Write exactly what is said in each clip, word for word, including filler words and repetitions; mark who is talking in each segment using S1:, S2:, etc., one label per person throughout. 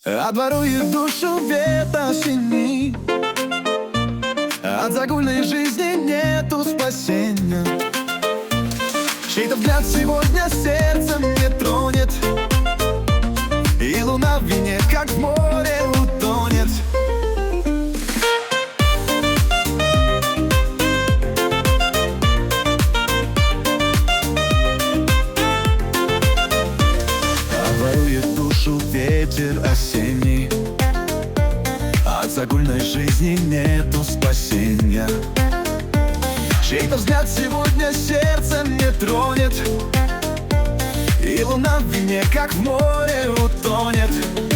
S1: Обворует душу ветер осенний. От загульной жизни нету спасения. Чей-то взгляд сегодня сердцем не тронет, и луна в вине, как в море, утонет. Обворует душу ветер осенний. От загульной жизни нету спасения. Чей-то взгляд сегодня сердцем не тронет, и луна в вине, как в море, утонет.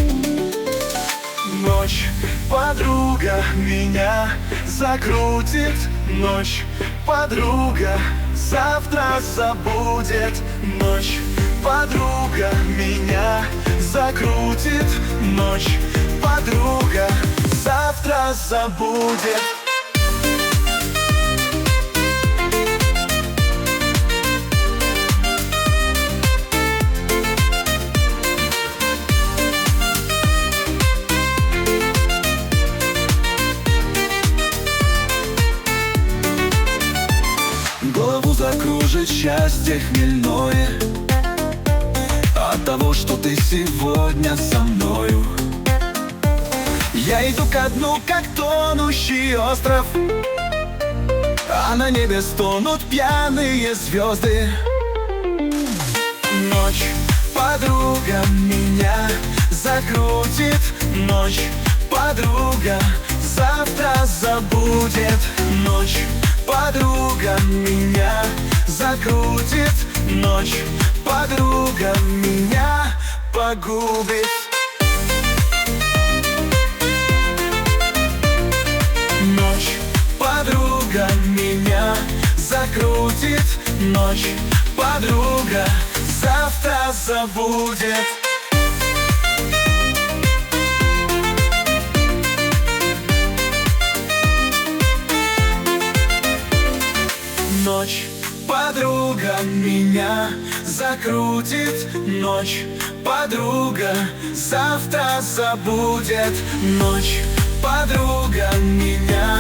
S1: Ночь, подруга, меня закрутит. Ночь, подруга, завтра забудет. Ночь, подруга, меня закрутит. Ночь, подруга, завтра забудет. Голову закружит счастье хмельное от того, что ты сегодня со мною. Я иду ко дну, как тонущий остров, а на небе стонут пьяные звезды. Ночь, подруга, меня закрутит. Ночь, подруга, завтра забудет. Ночь, подруга, меня закрутит. Ночь, подруга, меня погубит. Ночь, подруга, меня закрутит. Ночь, подруга, завтра забудет. Ночь, подруга, меня закрутит. Ночь, подруга, завтра забудет. Ночь, подруга, меня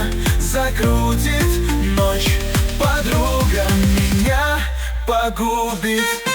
S1: закрутит. Ночь, подруга, меня погубит.